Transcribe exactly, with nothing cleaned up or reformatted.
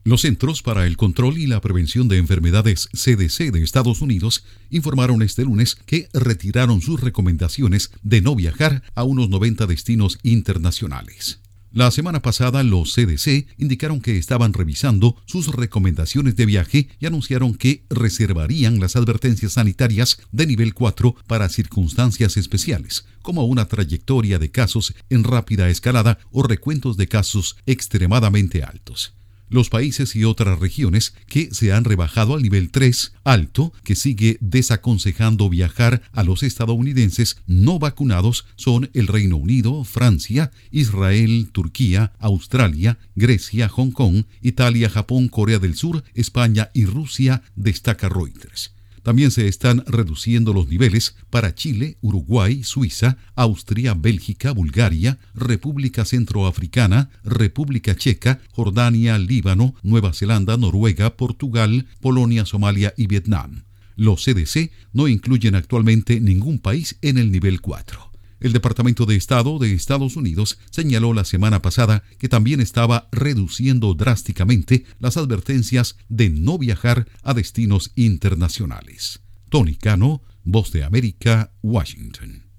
Los Centros para el Control y la Prevención de Enfermedades C D C de Estados Unidos informaron este lunes que retiraron sus recomendaciones de no viajar a unos noventa destinos internacionales. La semana pasada, los C D C indicaron que estaban revisando sus recomendaciones de viaje y anunciaron que reservarían las advertencias sanitarias de nivel cuatro para circunstancias especiales, como una trayectoria de casos en rápida escalada o recuentos de casos extremadamente altos. Los países y otras regiones que se han rebajado al nivel tres, alto, que sigue desaconsejando viajar a los estadounidenses no vacunados, son el Reino Unido, Francia, Israel, Turquía, Australia, Grecia, Hong Kong, Italia, Japón, Corea del Sur, España y Rusia, destaca Reuters. También se están reduciendo los niveles para Chile, Uruguay, Suiza, Austria, Bélgica, Bulgaria, República Centroafricana, República Checa, Jordania, Líbano, Nueva Zelanda, Noruega, Portugal, Polonia, Somalia y Vietnam. Los C D C no incluyen actualmente ningún país en el nivel cuatro. El Departamento de Estado de Estados Unidos señaló la semana pasada que también estaba reduciendo drásticamente las advertencias de no viajar a destinos internacionales. Tony Cano, Voz de América, Washington.